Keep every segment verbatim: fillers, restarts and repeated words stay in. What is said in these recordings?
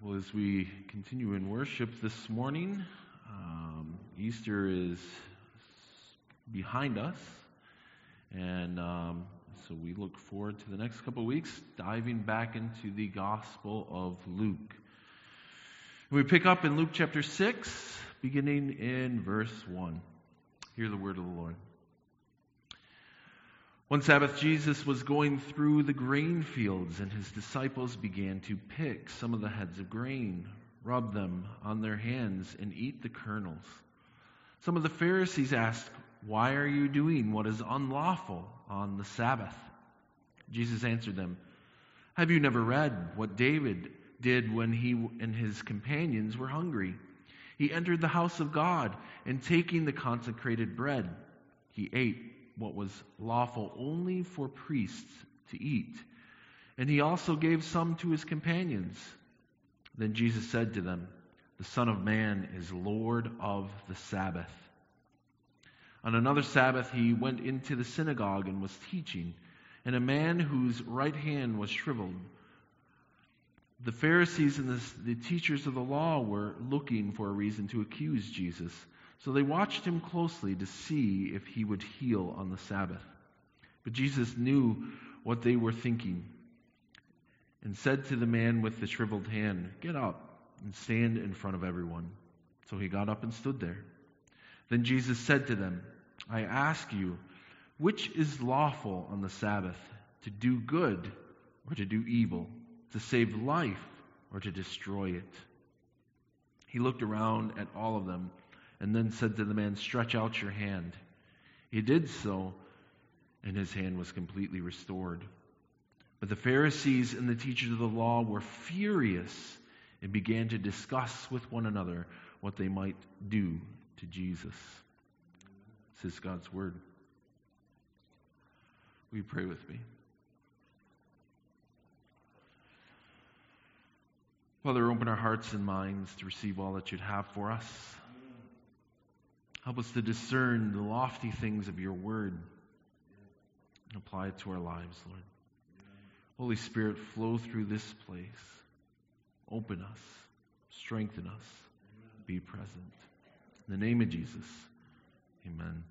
Well, as we continue in worship this morning, um, Easter is behind us, and um, so we look forward to the next couple of weeks diving back into the Gospel of Luke. We pick up in Luke chapter six, beginning in verse one. Hear the word of the Lord. One Sabbath, Jesus was going through the grain fields, and his disciples began to pick some of the heads of grain, rub them on their hands, and eat the kernels. Some of the Pharisees asked, "Why are you doing what is unlawful on the Sabbath?" Jesus answered them, "Have you never read what David did when he and his companions were hungry? He entered the house of God, and taking the consecrated bread, he ate what was lawful only for priests to eat. And he also gave some to his companions. Then Jesus said to them, 'The Son of Man is Lord of the Sabbath.' On another Sabbath he went into the synagogue and was teaching, and a man whose right hand was shriveled. The Pharisees and the, the teachers of the law were looking for a reason to accuse Jesus. So they watched him closely to see if he would heal on the Sabbath. But Jesus knew what they were thinking and said to the man with the shriveled hand, 'Get up and stand in front of everyone.' So he got up and stood there. Then Jesus said to them, 'I ask you, which is lawful on the Sabbath, to do good or to do evil, to save life or to destroy it?' He looked around at all of them and then said to the man, 'Stretch out your hand.' He did so, and his hand was completely restored. But the Pharisees and the teachers of the law were furious and began to discuss with one another what they might do to Jesus." This is God's word. Will you pray with me? Father, open our hearts and minds to receive all that you'd have for us. Help us to discern the lofty things of your word and apply it to our lives, Lord. Holy Spirit, flow through this place. Open us. Strengthen us. Be present. In the name of Jesus, amen.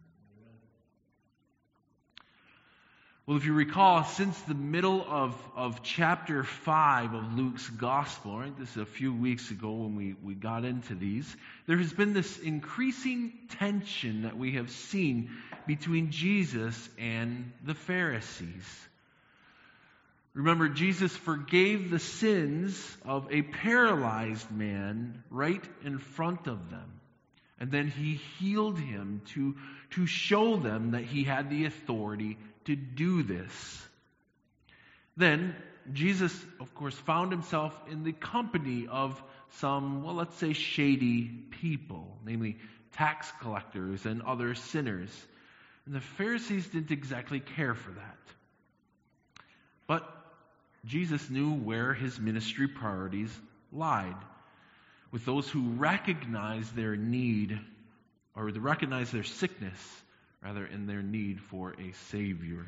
Well, if you recall, since the middle of, of chapter five of Luke's Gospel, right, this is a few weeks ago when we, we got into these, there has been this increasing tension that we have seen between Jesus and the Pharisees. Remember, Jesus forgave the sins of a paralyzed man right in front of them. And then he healed him to, to show them that he had the authority to do this. Then Jesus, of course, found himself in the company of some, well, let's say shady people, namely tax collectors and other sinners. And the Pharisees didn't exactly care for that. But Jesus knew where his ministry priorities lied, with those who recognize their need, or recognize their sickness, rather, in their need for a Savior.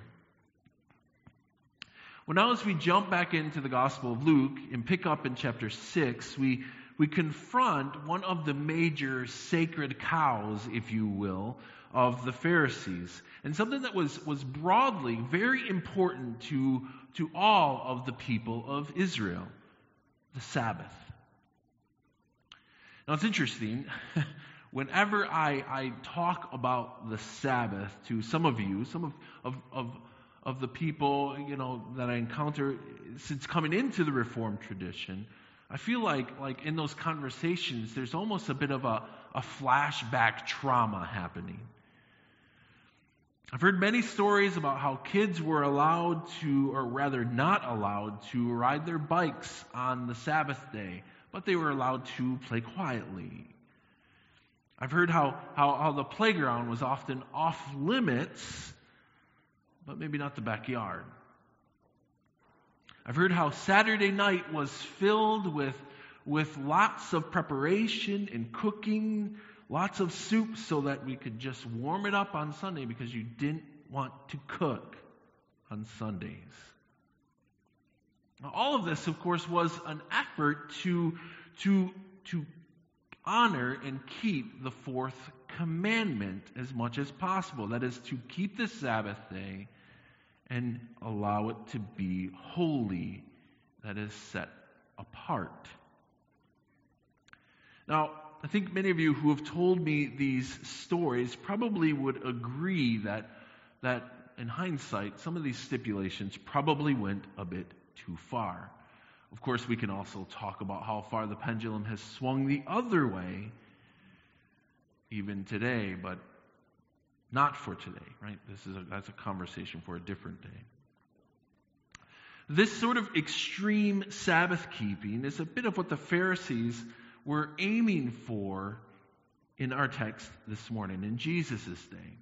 Well, now as we jump back into the Gospel of Luke and pick up in chapter six, we, we confront one of the major sacred cows, if you will, of the Pharisees. And something that was, was broadly very important to, to all of the people of Israel, the Sabbath. Now it's interesting. Whenever I, I talk about the Sabbath to some of you, some of, of, of, of the people, you know, that I encounter since coming into the Reformed tradition, I feel like, like in those conversations, there's almost a bit of a, a flashback trauma happening. I've heard many stories about how kids were allowed to, or rather not allowed to, ride their bikes on the Sabbath day, but they were allowed to play quietly. I've heard how, how, how the playground was often off limits, but maybe not the backyard. I've heard how Saturday night was filled with, with lots of preparation and cooking, lots of soup so that we could just warm it up on Sunday because you didn't want to cook on Sundays. Now, all of this, of course, was an effort to, to, to honor and keep the fourth commandment as much as possible. That is, to keep the Sabbath day and allow it to be holy, that is, set apart. Now, I think many of you who have told me these stories probably would agree that, that in hindsight, some of these stipulations probably went a bit too far. Of course, we can also talk about how far the pendulum has swung the other way even today, but not for today, right? This is a, that's a conversation for a different day. This sort of extreme Sabbath keeping is a bit of what the Pharisees were aiming for in our text this morning, in Jesus' day.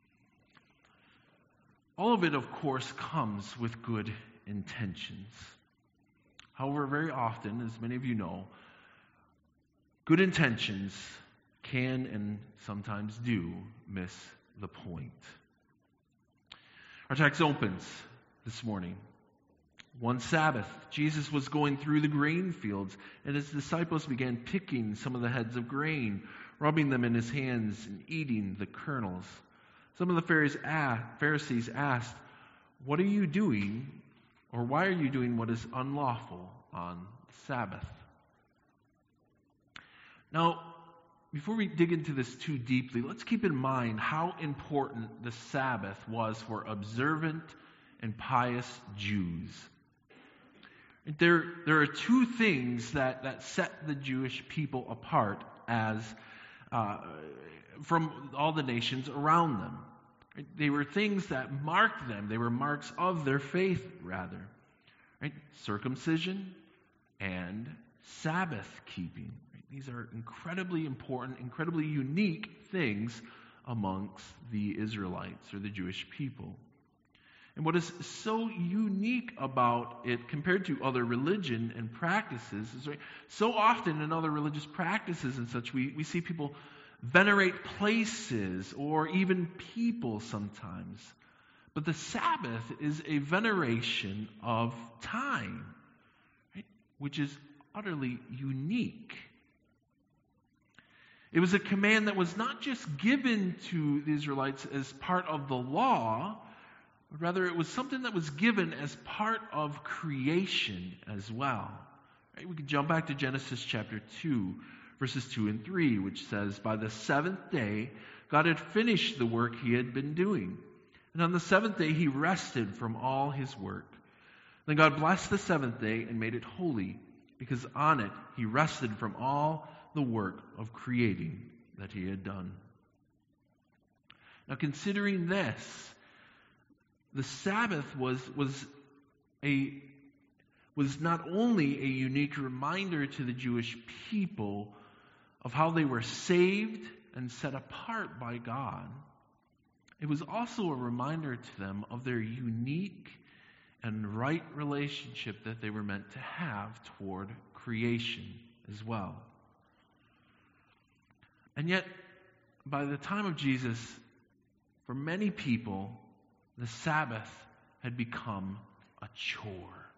All of it, of course, comes with good intentions. However, very often, as many of you know, good intentions can and sometimes do miss the point. Our text opens this morning. One Sabbath, Jesus was going through the grain fields, and his disciples began picking some of the heads of grain, rubbing them in his hands and eating the kernels. Some of the Pharisees asked, "What are you doing, or why are you doing what is unlawful on the Sabbath?" Now, before we dig into this too deeply, let's keep in mind how important the Sabbath was for observant and pious Jews. There, there are two things that, that set the Jewish people apart as uh, from all the nations around them. They were things that marked them. They were marks of their faith, rather. Right? Circumcision and Sabbath keeping. Right? These are incredibly important, incredibly unique things amongst the Israelites or the Jewish people. And what is so unique about it compared to other religion and practices is, right, so often in other religious practices and such, we, we see people venerate places or even people sometimes. But the Sabbath is a veneration of time, right, which is utterly unique. It was a command that was not just given to the Israelites as part of the law, but rather it was something that was given as part of creation as well. Right? We can jump back to Genesis chapter two, verses two and three, which says, "By the seventh day, God had finished the work he had been doing. And on the seventh day, he rested from all his work. Then God blessed the seventh day and made it holy, because on it he rested from all the work of creating that he had done." Now, considering this, the Sabbath was, was, a, was not only a unique reminder to the Jewish people of how they were saved and set apart by God, it was also a reminder to them of their unique and right relationship that they were meant to have toward creation as well. And yet, by the time of Jesus, for many people, the Sabbath had become a chore.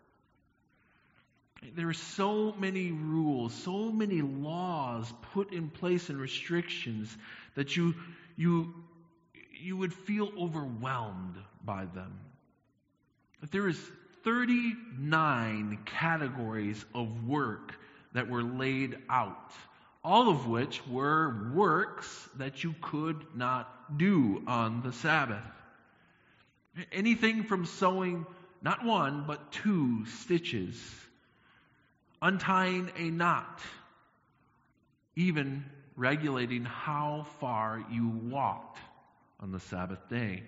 There were so many rules, so many laws put in place and restrictions that you, you, you would feel overwhelmed by them. But there is thirty-nine categories of work that were laid out, all of which were works that you could not do on the Sabbath. Anything from sewing not one, but two stitches, untying a knot, even regulating how far you walked on the Sabbath day.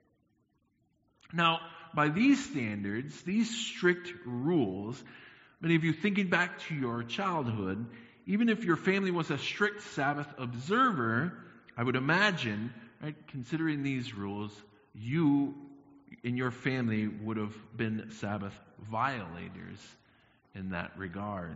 Now, by these standards, these strict rules, many of you thinking back to your childhood, even if your family was a strict Sabbath observer, I would imagine, right, considering these rules, you in your family would have been Sabbath violators in that regard.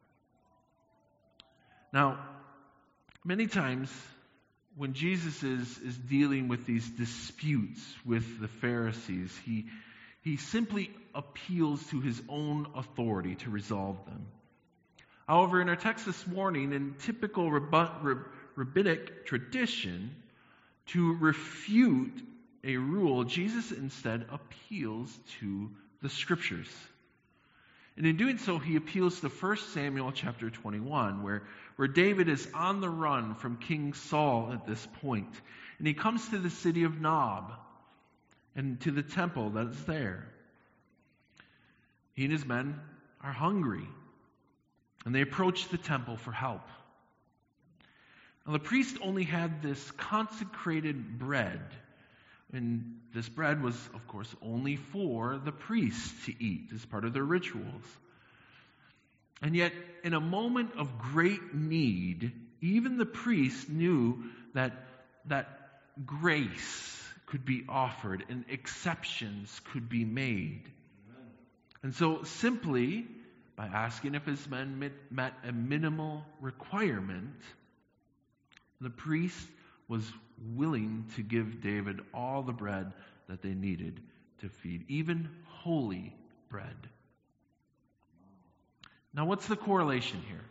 Now, many times when Jesus is, is dealing with these disputes with the Pharisees, he, He simply appeals to his own authority to resolve them. However, in our text this morning, in typical rabbinic tradition, to refute a rule, Jesus instead appeals to the Scriptures. And in doing so, he appeals to First Samuel chapter twenty-one, where, where David is on the run from King Saul at this point. And he comes to the city of Nob and to the temple that is there. He and his men are hungry, and they approach the temple for help. Now, the priest only had this consecrated bread, and this bread was, of course, only for the priests to eat as part of their rituals. And yet, in a moment of great need, even the priest knew that, that grace could be offered and exceptions could be made. Amen. And so, simply by asking if his men met, met a minimal requirement, the priest was willing to give David all the bread that they needed to feed, even holy bread. Now, what's the correlation here?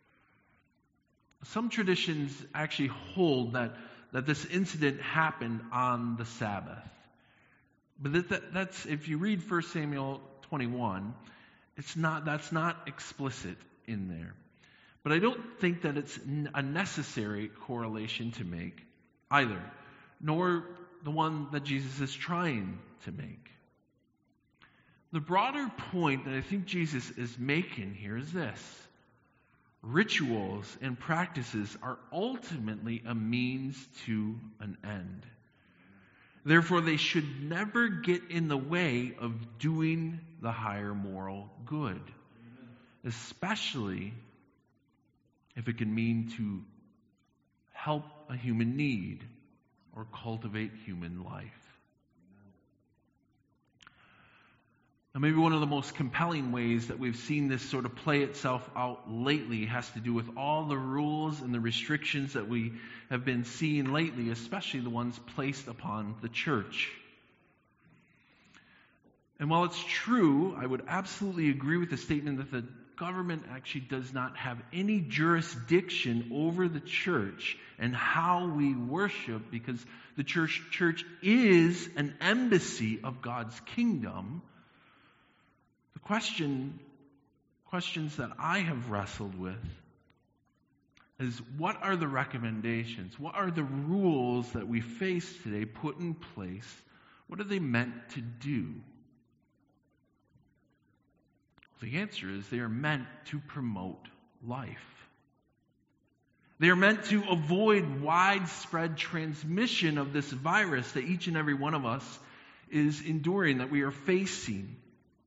Some traditions actually hold that, that this incident happened on the Sabbath. But that, that, that's, if you read First Samuel twenty-one, it's not, that's not explicit in there. But I don't think that it's a necessary correlation to make either, nor the one that Jesus is trying to make. The broader point that I think Jesus is making here is this: rituals and practices are ultimately a means to an end. Therefore, they should never get in the way of doing the higher moral good, especially if it can mean to help a human need or cultivate human life. Now, maybe one of the most compelling ways that we've seen this sort of play itself out lately has to do with all the rules and the restrictions that we have been seeing lately, especially the ones placed upon the church. And while it's true, I would absolutely agree with the statement that the government actually does not have any jurisdiction over the church and how we worship, because the church, church is an embassy of God's kingdom. The question, questions that I have wrestled with is, what are the recommendations? What are the rules that we face today put in place? What are they meant to do? The answer is they are meant to promote life. They are meant to avoid widespread transmission of this virus that each and every one of us is enduring, that we are facing.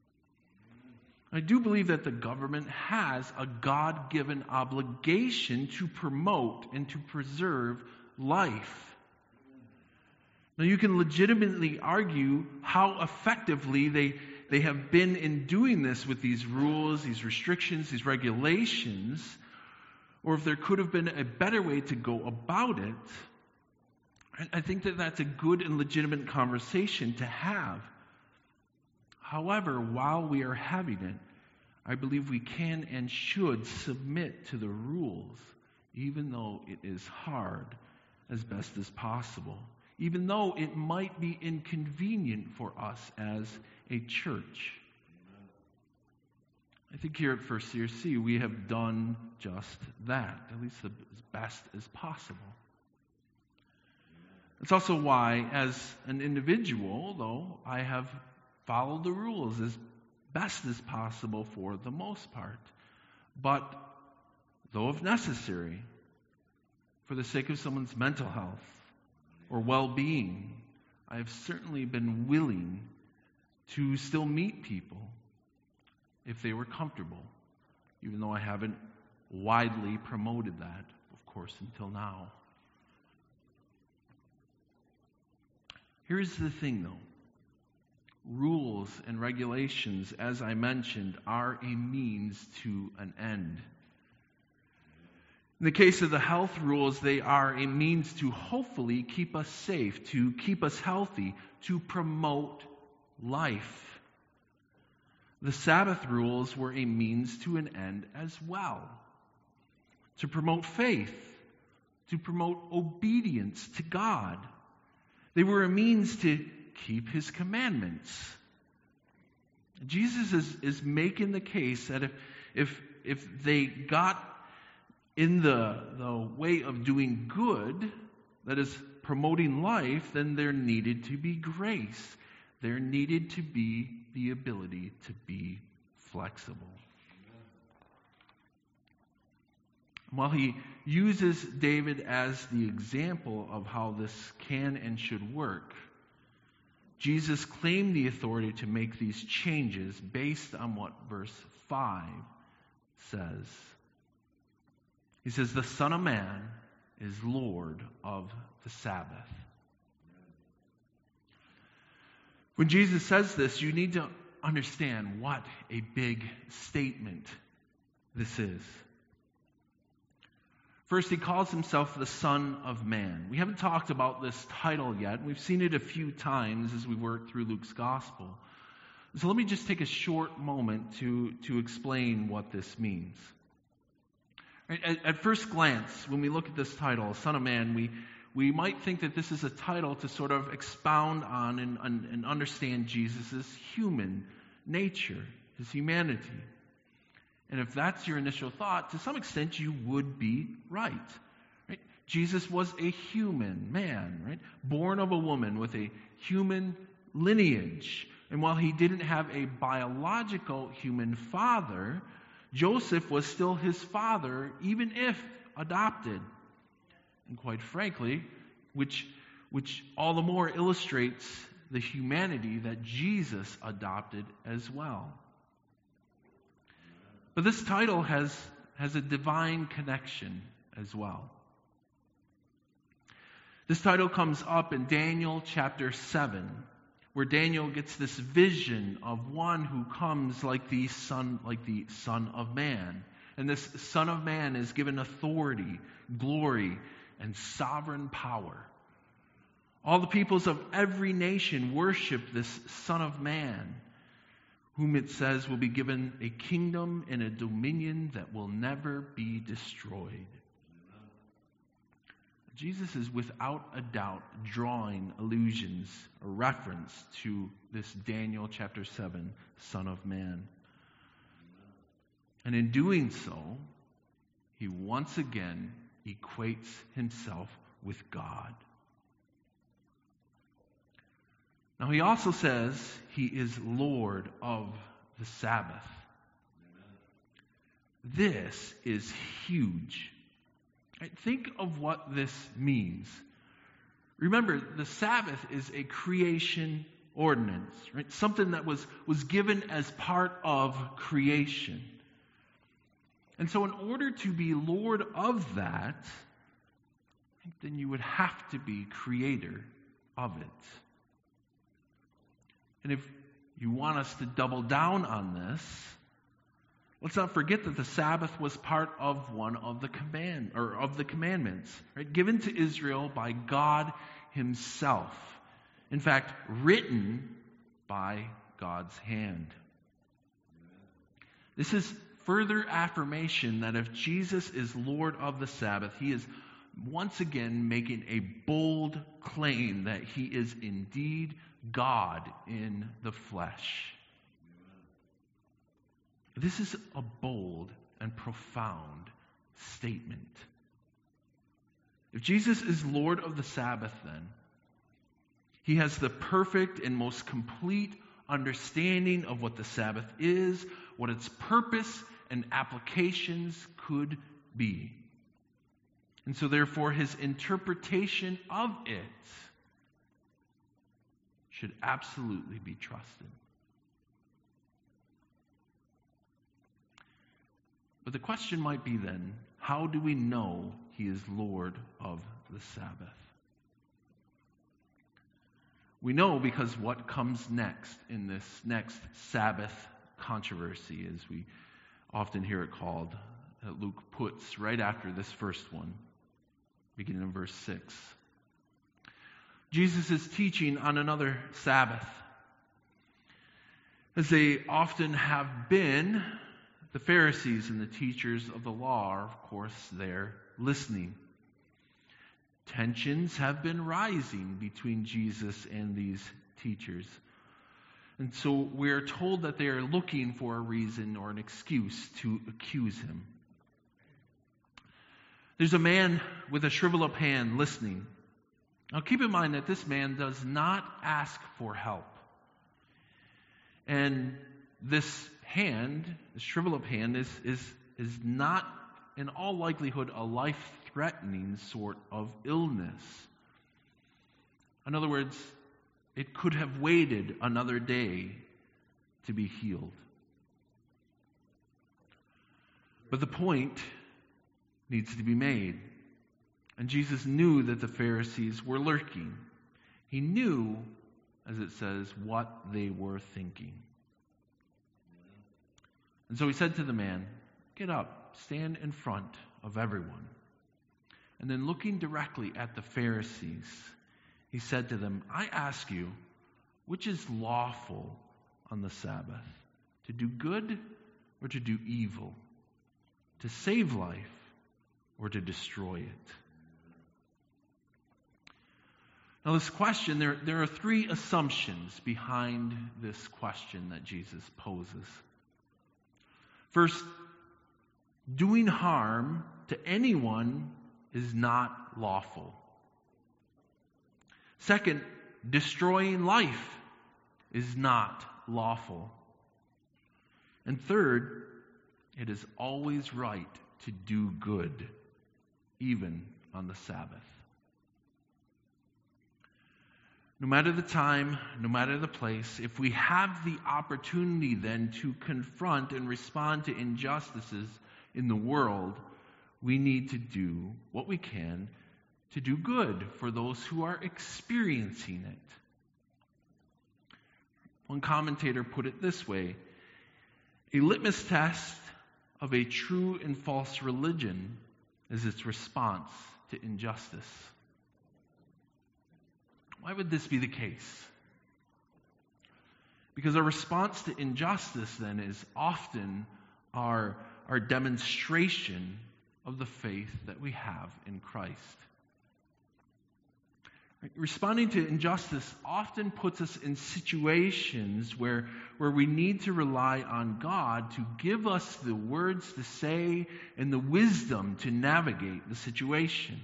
I do believe that the government has a God-given obligation to promote and to preserve life. Now, you can legitimately argue how effectively they, they have been in doing this with these rules, these restrictions, these regulations, or if there could have been a better way to go about it. I think that that's a good and legitimate conversation to have. However, while we are having it, I believe we can and should submit to the rules, even though it is hard, as best as possible, even though it might be inconvenient for us as a church. I think here at First C R C we have done just that, at least as best as possible. It's also why, as an individual, though, I have followed the rules as best as possible for the most part. But, though if necessary, for the sake of someone's mental health or well-being, I have certainly been willing to still meet people if they were comfortable, even though I haven't widely promoted that, of course, until now. Here's the thing, though. Rules and regulations, as I mentioned, are a means to an end. In the case of the health rules, they are a means to hopefully keep us safe, to keep us healthy, to promote life. The Sabbath rules were a means to an end as well, to promote faith, to promote obedience to God. They were a means to keep his commandments. Jesus is, is making the case that if, if, if they got in the, the way of doing good, that is promoting life, then there needed to be grace. There needed to be the ability to be flexible. While he uses David as the example of how this can and should work, Jesus claimed the authority to make these changes based on what verse five says. He says, "The Son of Man is Lord of the Sabbath." When Jesus says this, you need to understand what a big statement this is. First, he calls himself the Son of Man. We haven't talked about this title yet. We've seen it a few times as we work through Luke's Gospel. So let me just take a short moment to, to explain what this means. At, at first glance, when we look at this title, Son of Man, we We might think that this is a title to sort of expound on and, and understand Jesus' human nature, his humanity. And if that's your initial thought, to some extent you would be right. Right? Jesus was a human man, right? Born of a woman with a human lineage. And while he didn't have a biological human father, Joseph was still his father, even if adopted. And quite frankly, which, which all the more illustrates the humanity that Jesus adopted as well. But this title has, has a divine connection as well. This title comes up in Daniel chapter seven, where Daniel gets this vision of one who comes like the son, like the Son of Man. And this Son of Man is given authority, glory, and sovereign power. All the peoples of every nation worship this Son of Man, whom it says will be given a kingdom and a dominion that will never be destroyed. Jesus is without a doubt drawing allusions, a reference to this Daniel chapter seven Son of Man. And in doing so, he once again equates himself with God. Now he also says he is Lord of the Sabbath. This is huge. Right? Think of what this means. Remember, the Sabbath is a creation ordinance, right? Something that was, was given as part of creation. And so in order to be Lord of that, then you would have to be creator of it. And if you want us to double down on this, let's not forget that the Sabbath was part of one of the command or of the commandments, right? Given to Israel by God himself. In fact, written by God's hand. This is further affirmation that if Jesus is Lord of the Sabbath, he is once again making a bold claim that he is indeed God in the flesh. This is a bold and profound statement. If Jesus is Lord of the Sabbath, then, he has the perfect and most complete understanding of what the Sabbath is, what its purpose and applications could be. And so therefore his interpretation of it should absolutely be trusted. But the question might be then, how do we know he is Lord of the Sabbath? We know because what comes next in this next Sabbath controversy, as we often hear it called, that Luke puts right after this first one, beginning in verse six. Jesus is teaching on another Sabbath. As they often have been, the Pharisees and the teachers of the law are, of course, there listening. Tensions have been rising between Jesus and these teachers. And so we're told that they are looking for a reason or an excuse to accuse him. There's a man with a shriveled up hand listening. Now keep in mind that this man does not ask for help. And this hand, this shriveled up hand, is, is, is not in all likelihood a life-threatening sort of illness. In other words, it could have waited another day to be healed. But the point needs to be made. And Jesus knew that the Pharisees were lurking. He knew, as it says, what they were thinking. And so he said to the man, "Get up, stand in front of everyone." And then looking directly at the Pharisees, he said to them, "I ask you, which is lawful on the Sabbath? To do good or to do evil? To save life or to destroy it?" Now this question, there, there are three assumptions behind this question that Jesus poses. First, doing harm to anyone is not lawful. Second, destroying life is not lawful. And third, it is always right to do good, even on the Sabbath. No matter the time, no matter the place, if we have the opportunity then to confront and respond to injustices in the world, we need to do what we can to do good for those who are experiencing it. One commentator put it this way: a litmus test of a true and false religion is its response to injustice. Why would this be the case? Because our response to injustice then is often our, our demonstration of the faith that we have in Christ. Right? Responding to injustice often puts us in situations where, where we need to rely on God to give us the words to say and the wisdom to navigate the situation.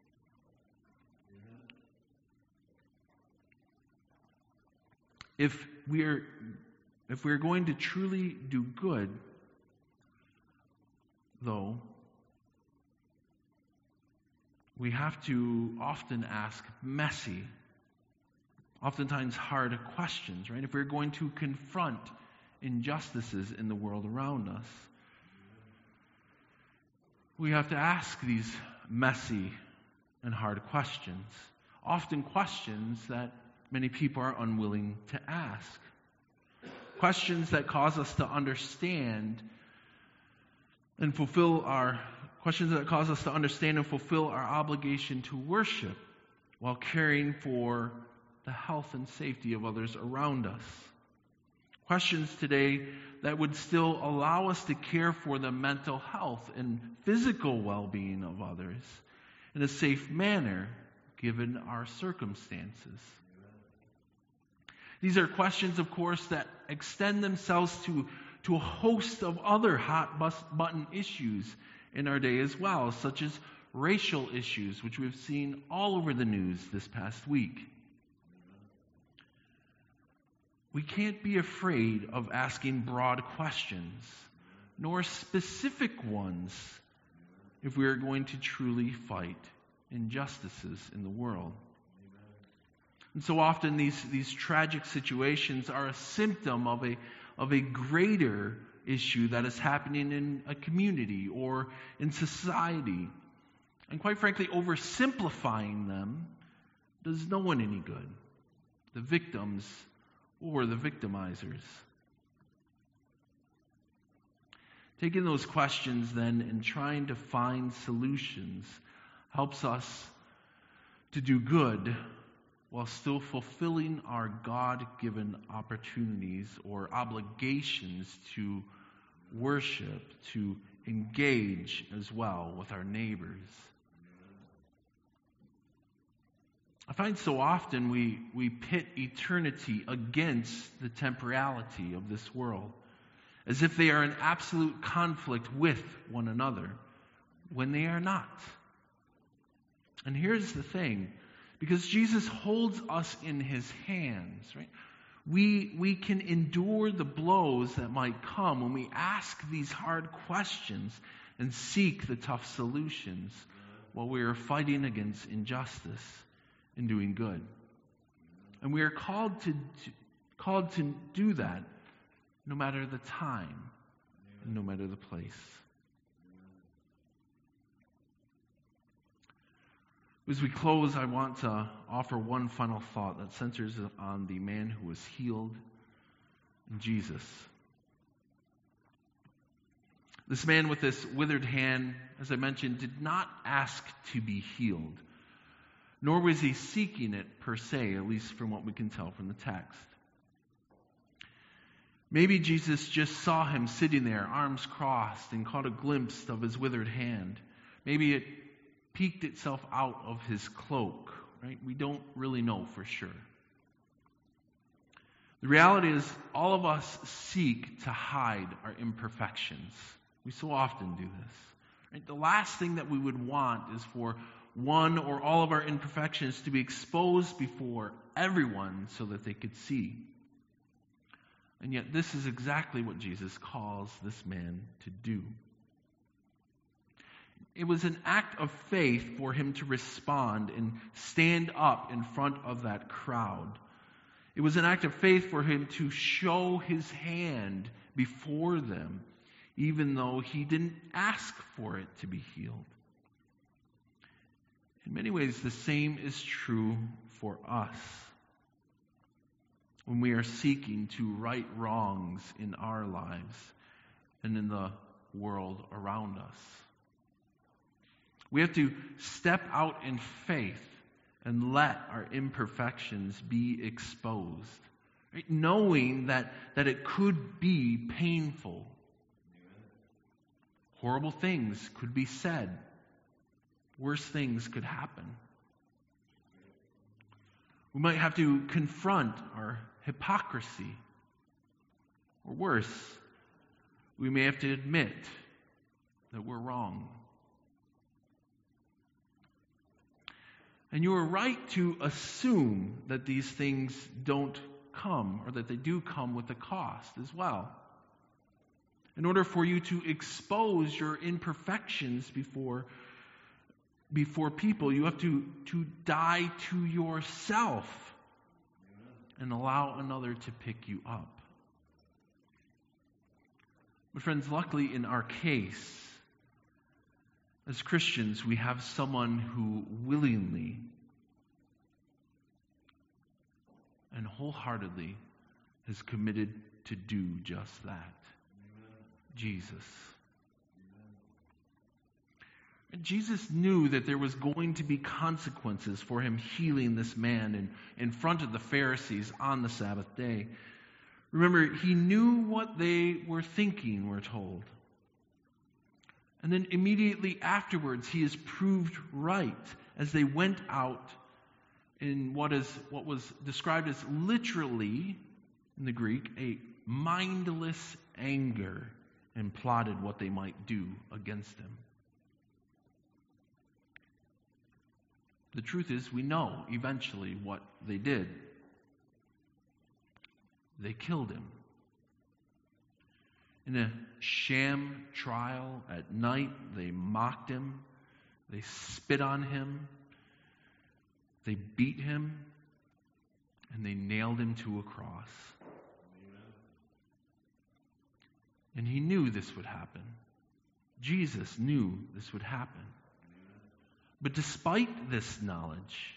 If we're if we're going to truly do good, though, we have to often ask messy, oftentimes hard questions, right? If we're going to confront injustices in the world around us, we have to ask these messy and hard questions, often questions that many people are unwilling to ask. Questions that cause us to understand and fulfill our questions that cause us to understand and fulfill our obligation to worship while caring for the health and safety of others around us. Questions today that would still allow us to care for the mental health and physical well-being of others in a safe manner given our circumstances. These are questions, of course, that extend themselves to, to a host of other hot button issues in our day as well, such as racial issues, which we've seen all over the news this past week. We can't be afraid of asking broad questions, nor specific ones, if we are going to truly fight injustices in the world. And so often these, these tragic situations are a symptom of a, of a greater issue that is happening in a community or in society. And quite frankly, oversimplifying them does no one any good, the victims or the victimizers. Taking those questions then and trying to find solutions helps us to do good while still fulfilling our God-given opportunities or obligations to worship, to engage as well with our neighbors. I find so often we, we pit eternity against the temporality of this world, as if they are in absolute conflict with one another, when they are not. And here's the thing, because Jesus holds us in his hands, right? We, we can endure the blows that might come when we ask these hard questions and seek the tough solutions while we are fighting against injustice and doing good. And we are called to, to called to do that no matter the time, and no matter the place. As we close, I want to offer one final thought that centers on the man who was healed, Jesus. This man with this withered hand, as I mentioned, did not ask to be healed, nor was he seeking it per se, at least from what we can tell from the text. Maybe Jesus just saw him sitting there, arms crossed, and caught a glimpse of his withered hand. Maybe it peeked itself out of his cloak, right? We don't really know for sure. The reality is, all of us seek to hide our imperfections. We so often do this. Right? The last thing that we would want is for one or all of our imperfections to be exposed before everyone so that they could see. And yet this is exactly what Jesus calls this man to do. It was an act of faith for him to respond and stand up in front of that crowd. It was an act of faith for him to show his hand before them, even though he didn't ask for it to be healed. In many ways, the same is true for us. When we are seeking to right wrongs in our lives and in the world around us. We have to step out in faith and let our imperfections be exposed, right? Knowing that, that it could be painful. Horrible things could be said. Worse things could happen. We might have to confront our hypocrisy. Or worse, we may have to admit that we're wrong. And you are right to assume that these things don't come, or that they do come with a cost as well. In order for you to expose your imperfections before, before people, you have to, to die to yourself and allow another to pick you up. But friends, luckily in our case, as Christians, we have someone who willingly and wholeheartedly is committed to do just that. Amen. Jesus. Amen. And Jesus knew that there was going to be consequences for him healing this man in, in front of the Pharisees on the Sabbath day. Remember, he knew what they were thinking, we're told. And then immediately afterwards, he is proved right as they went out in what is what was described as literally, in the Greek, a mindless anger, and plotted what they might do against him. The truth is, we know eventually what they did. They killed him. In a sham trial at night, they mocked him, they spit on him, they beat him, and they nailed him to a cross. Amen. And he knew this would happen. Jesus knew this would happen. Amen. But despite this knowledge,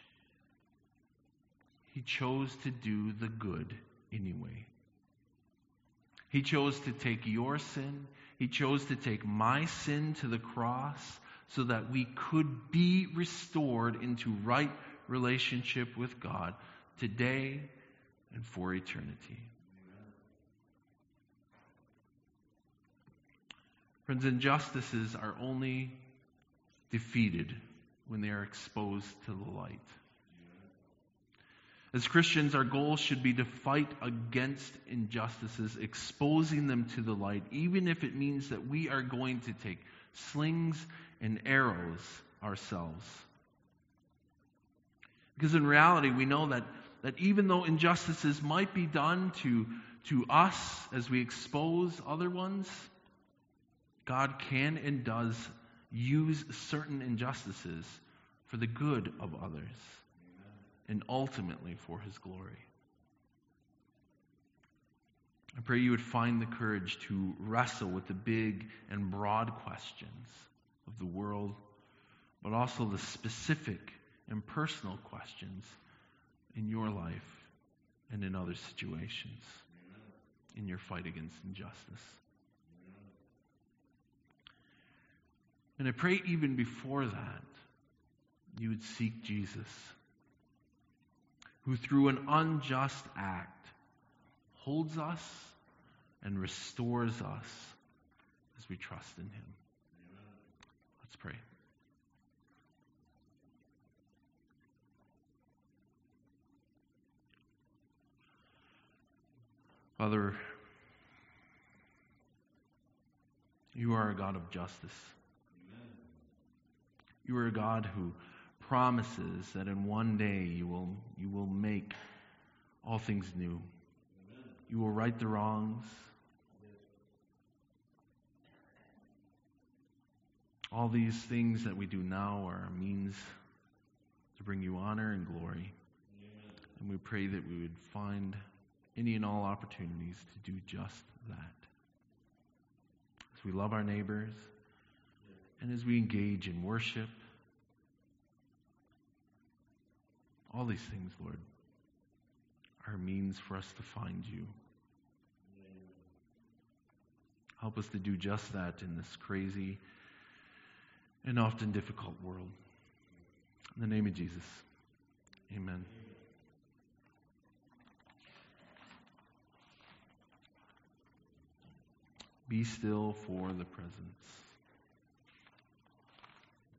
he chose to do the good anyway. He chose to take your sin. He chose to take my sin to the cross so that we could be restored into right relationship with God today and for eternity. Friends, injustices are only defeated when they are exposed to the light. As Christians, our goal should be to fight against injustices, exposing them to the light, even if it means that we are going to take slings and arrows ourselves. Because in reality, we know that, that even though injustices might be done to, to us as we expose other ones, God can and does use certain injustices for the good of others. And ultimately for His glory. I pray you would find the courage to wrestle with the big and broad questions of the world, but also the specific and personal questions in your life and in other situations, in your fight against injustice. And I pray even before that, you would seek Jesus, who through an unjust act holds us and restores us as we trust in Him. Amen. Let's pray. Father, you are a God of justice. Amen. You are a God who promises that in one day you will you will make all things new. Amen. You will right the wrongs. All these things that we do now are a means to bring you honor and glory. Amen. And we pray that we would find any and all opportunities to do just that. As we love our neighbors, and as we engage in worship, all these things, Lord, are means for us to find you. Help us to do just that in this crazy and often difficult world. In the name of Jesus, amen. Be still for the presence.